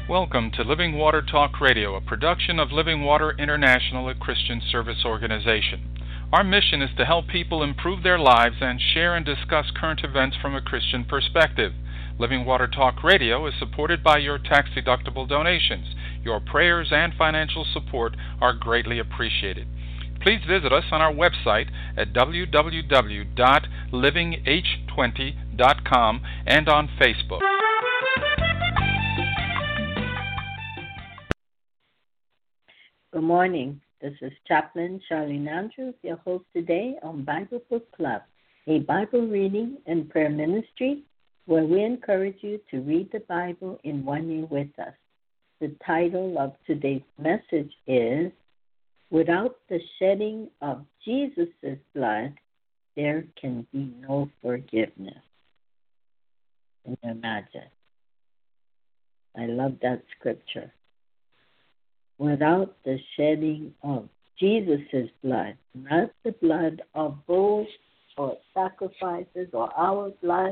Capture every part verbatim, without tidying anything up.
Welcome to Living Water Talk Radio, a production of Living Water International, a Christian service organization. Our mission is to help people improve their lives and share and discuss current events from a Christian perspective. Living Water Talk Radio is supported by your tax-deductible donations. Your prayers and financial support are greatly appreciated. Please visit us on our website at w w w dot living h twenty dot com and on Facebook. Good morning. This is Chaplain Charlene Andrews, your host today on Bible Book Club, a Bible reading and prayer ministry where we encourage you to read the Bible in one year with us. The title of today's message is, Without the Shedding of Jesus' Blood, There Can Be No Forgiveness. Can you imagine? I love that scripture. Without the shedding of Jesus' blood, not the blood of bulls or sacrifices or our blood,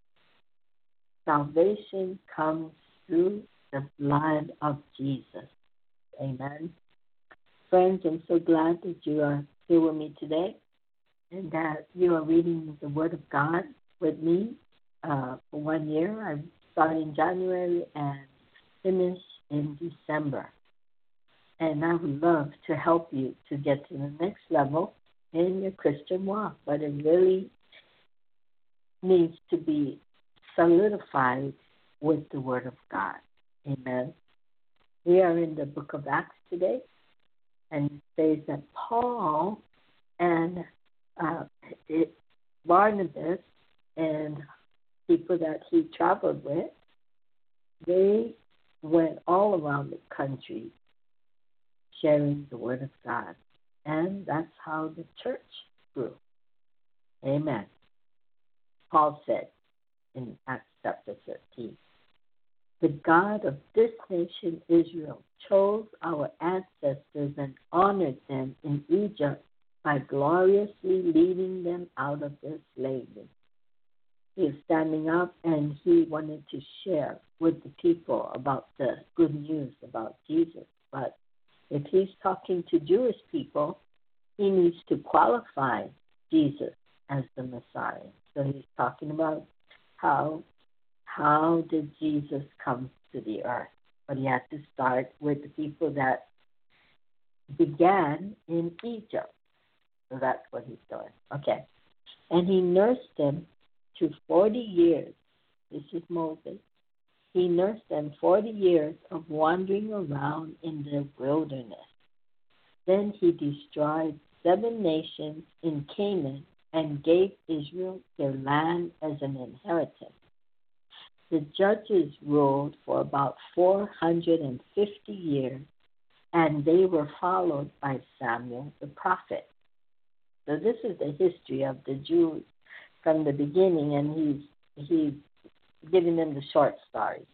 salvation comes through the blood of Jesus. Amen. Friends, I'm so glad that you are here with me today and that you are reading the Word of God with me uh, for one year. I started in January and finished in December. And I would love to help you to get to the next level in your Christian walk, but it really needs to be solidified with the Word of God. Amen. We are in the book of Acts today, and it says that Paul and uh, it, Barnabas and people that he traveled with, they went all around the country sharing the Word of God. And that's how the church grew. Amen. Paul said in Acts chapter thirteen, the God of this nation, Israel, chose our ancestors and honored them in Egypt by gloriously leading them out of their slavery. He is standing up and he wanted to share with the people about the good news about Jesus. But if he's talking to Jewish people, he needs to qualify Jesus as the Messiah. So he's talking about how how did Jesus come to the earth. But he had to start with the people that began in Egypt. So that's what he's doing. Okay. And he nursed them to forty years. This is Moses. He nursed them forty years of wandering around in the wilderness. Then he destroyed seven nations in Canaan and gave Israel their land as an inheritance. The judges ruled for about four hundred fifty years, and they were followed by Samuel the prophet. So this is the history of the Jews from the beginning, and he's he's giving them the short stories.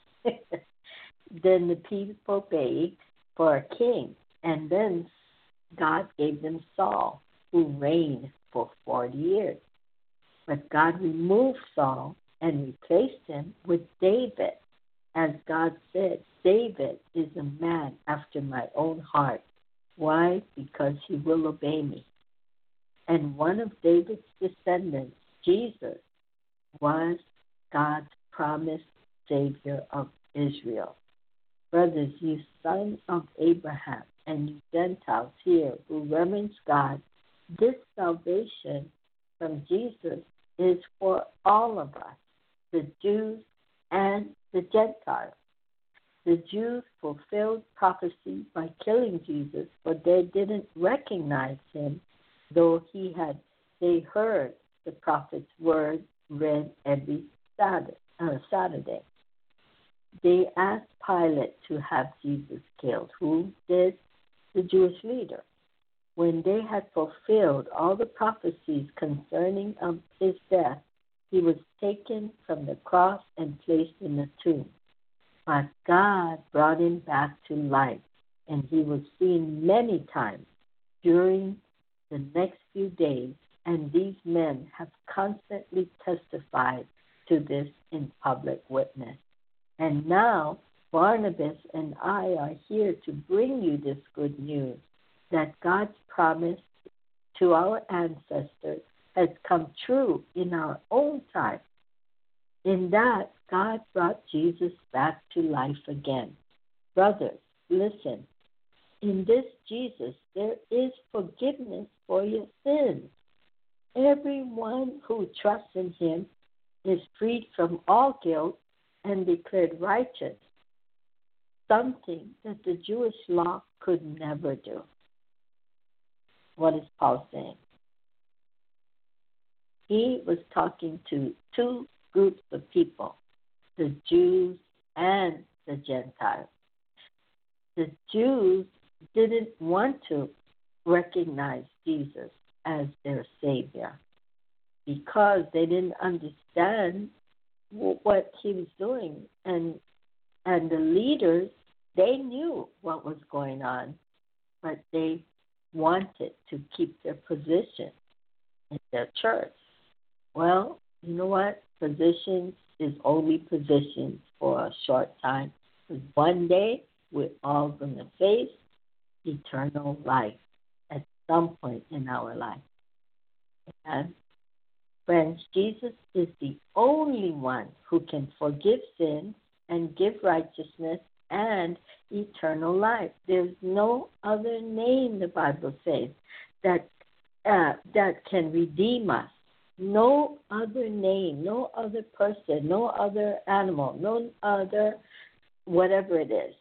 Then the people begged for a king, and then God gave them Saul, who reigned for forty years. But God removed Saul and replaced him with David. As God said, David is a man after my own heart. Why? Because he will obey me. And one of David's descendants, Jesus, was God's promised Savior of Israel. Brothers, you sons of Abraham and you Gentiles here who reverence God, this salvation from Jesus is for all of us, the Jews and the Gentiles. The Jews fulfilled prophecy by killing Jesus, but they didn't recognize him, though he had they heard the prophet's word read every Saturday. Uh, Saturday. They asked Pilate to have Jesus killed. Who did? The Jewish leader. When they had fulfilled all the prophecies concerning of his death, he was taken from the cross and placed in a tomb. But God brought him back to life, and he was seen many times during the next few days, and these men have constantly testified to this in public witness. And now Barnabas and I are here to bring you this good news that God's promise to our ancestors has come true in our own time. In that, God brought Jesus back to life again. Brothers, listen. In this Jesus, there is forgiveness for your sins. Everyone who trusts in him is freed from all guilt and declared righteous, something that the Jewish law could never do. What is Paul saying? He was talking to two groups of people, the Jews and the Gentiles. The Jews didn't want to recognize Jesus as their Savior because they didn't understand what he was doing. And and the leaders, they knew what was going on, but they wanted to keep their position in their church. Well, you know what? Positions is only positions for a short time. Because one day, we're all going to face eternal life at some point in our life. And friends, Jesus is the only one who can forgive sins and give righteousness and eternal life. There's no other name, the Bible says, that uh, that can redeem us. No other name, no other person, no other animal, no other whatever it is.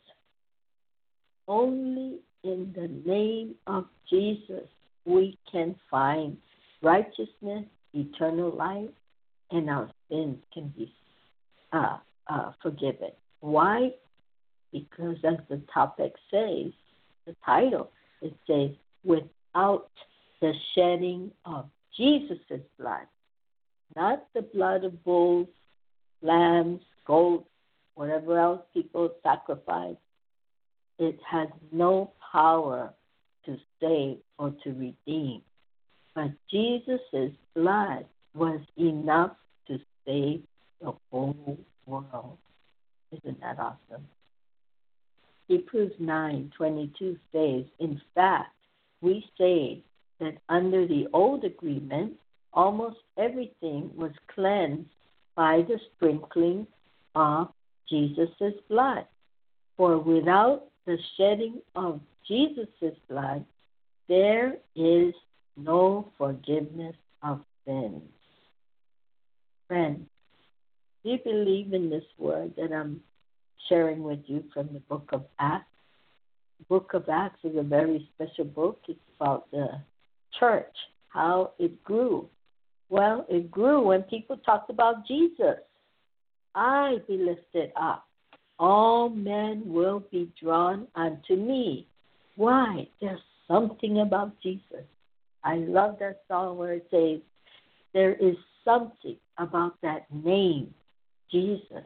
Only in the name of Jesus we can find righteousness, eternal life, and our sins can be uh, uh, forgiven. Why? Because as the topic says, the title, it says, without the shedding of Jesus' blood, not the blood of bulls, lambs, goats, whatever else people sacrifice. It has no power to save or to redeem. But Jesus' blood was enough to save the whole world. Isn't that awesome? Hebrews nine twenty-two says, in fact, we say that under the old agreement, almost everything was cleansed by the sprinkling of Jesus' blood. For without the shedding of Jesus' blood, there is no forgiveness of sins. Friends, do you believe in this word that I'm sharing with you from the book of Acts? The book of Acts is a very special book. It's about the church, how it grew. Well, it grew when people talked about Jesus. I be lifted up. All men will be drawn unto me. Why? There's something about Jesus. I love that song where it says, there is something about that name, Jesus.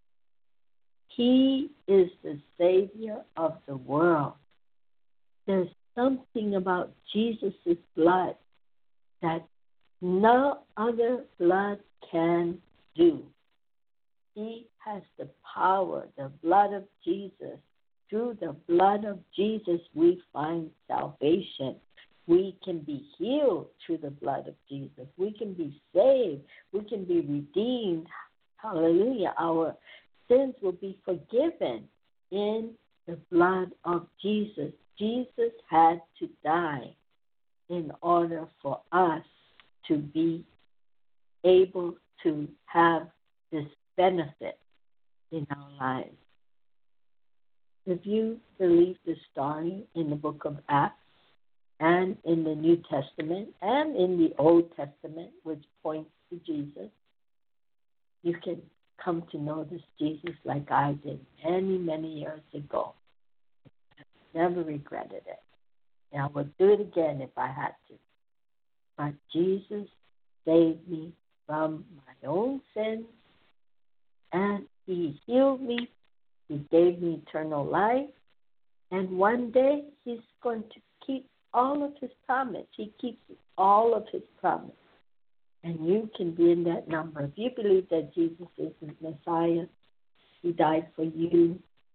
He is the Savior of the world. There's something about Jesus' blood that no other blood can do. He has the power, the blood of Jesus. Through the blood of Jesus, we find salvation. We can be healed through the blood of Jesus. We can be saved. We can be redeemed. Hallelujah. Our sins will be forgiven in the blood of Jesus. Jesus had to die in order for us to be able to have this benefit in our lives. If you believe the story in the book of Acts and in the New Testament and in the Old Testament, which points to Jesus, you can come to know this Jesus like I did many, many years ago. I've never regretted it. And I would do it again if I had to. But Jesus saved me from my own sins, and he healed me. He gave me eternal life. And one day he's going to keep all of his promise. He keeps all of his promise. And you can be in that number. If you believe that Jesus is the Messiah, he died for you,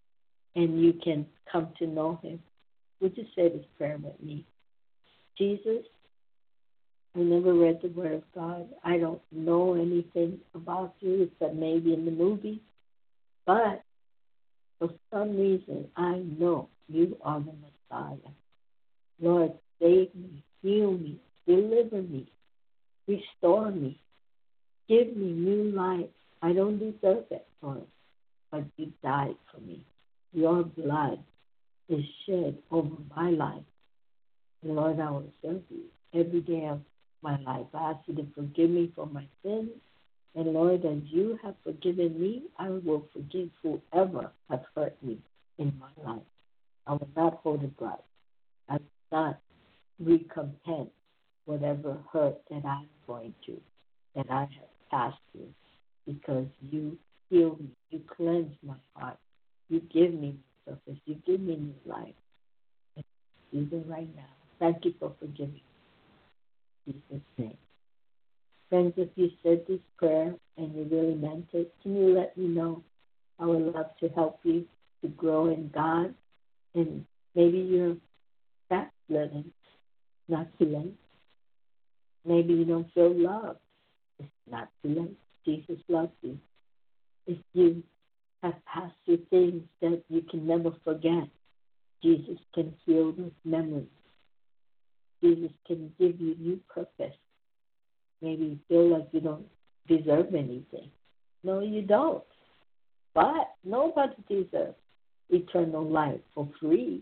and you can come to know him. Would you say this prayer with me? Jesus, I never read the Word of God. I don't know anything about you except maybe in the movies. But for some reason, I know you are the Messiah. Lord, save me, heal me, deliver me, restore me, give me new life. I don't deserve it, Lord, but you died for me. Your blood is shed over my life. And Lord, I will serve you every day of my life. I ask you to forgive me for my sins. And Lord, as you have forgiven me, I will forgive whoever has hurt me in my life. I will not hold a grudge. I will not recompense whatever hurt that I'm going to, that I have passed through, because you heal me, you cleanse my heart, you give me new purpose, you give me new life. And even right now, thank you for forgiving me. In Jesus' name. Friends, if you said this prayer and you really meant it, can you let me know? I would love to help you to grow in God. And maybe you're backslidden, not too late. Maybe you don't feel loved. It's not too late. Jesus loves you. If you have passed through things that you can never forget, Jesus can heal those memories. Jesus can give you new purpose. Maybe you feel like you don't deserve anything. No, you don't. But nobody deserves eternal life for free.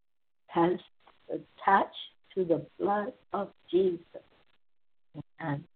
Has attached to the blood of Jesus. And